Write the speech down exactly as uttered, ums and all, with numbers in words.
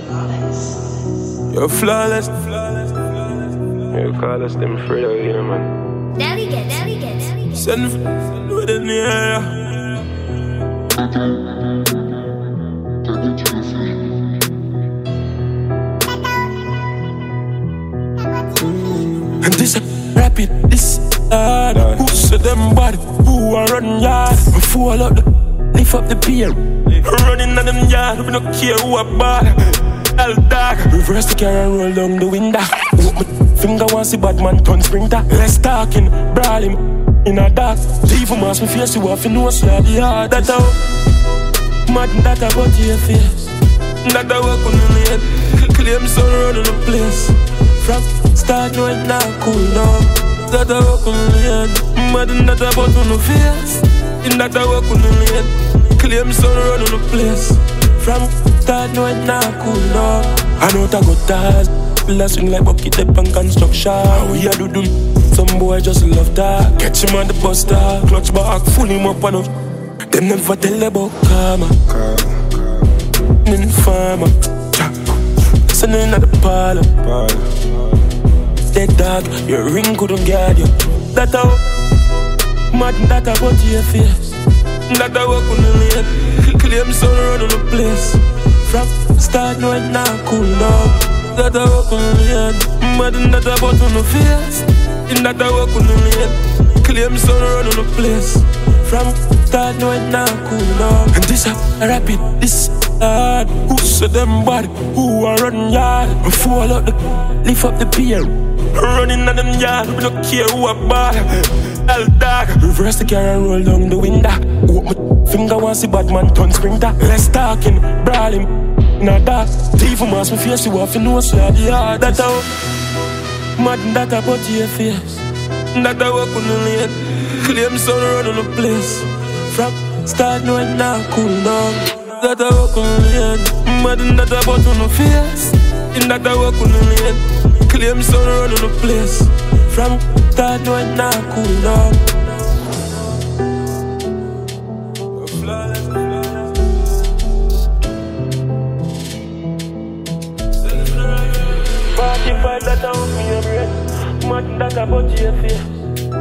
You're flawless. You call us them Fredo, you know, man. Delegate, delegate, delegate. Send with in the area. And this rapid, this hard. Who said them bad? Who are running yard? I fall out the lift up the pier. Running on them yard, we don't care who are bad. All dark. Reverse the car and roll down the window. Finger wants the bad man turn sprinter. Less talking, brawling in a dark. Leave him ask me face, you have to know so the hard. That how mad that about your face. That I walk on the lane. Claim so run on the place. From start right now, cool down. That I walk on the lane. Mad that about on the face. In that I walk on the lane. Claim so run on the place. From start right now, cool down. I know that I got ties. People swing like bucket up and construction. How we a do do? Some boy just love that. Catch him on the bus stop. Clutch back, full him up and up. Them never tell about karma. In farmer. Sending at the parlor. Dead dog, your ring couldn't guard you. That how mad that about your face. That I walk on the lane. Claim so run on the place. From start right now, cool down. That I walk on the lane. Mad that I bought on the face. In that I walk on the lane. Claim so run on the place. From start right now, cool down. And this a rapid, this hard. Who said them bad? Who are running yard? I fall out the lift up the pier. Running on them yard, we don't care who are bad. All dark. Reverse the car and roll down the window. Finger wants the bad man turn sprinter. Less talking, brawling in a dark. Leave him ask me face, you have to know so the hard. That how mad that about your face. That I walk on the lane. Claim so run on the place. From start right now, cool down. That I walk on the lane. Mad that about on the face. In that I walk on the lane. Claim so run on the place. From start right now, cool down. Forty-five that I want me a breath. Mad that about your face.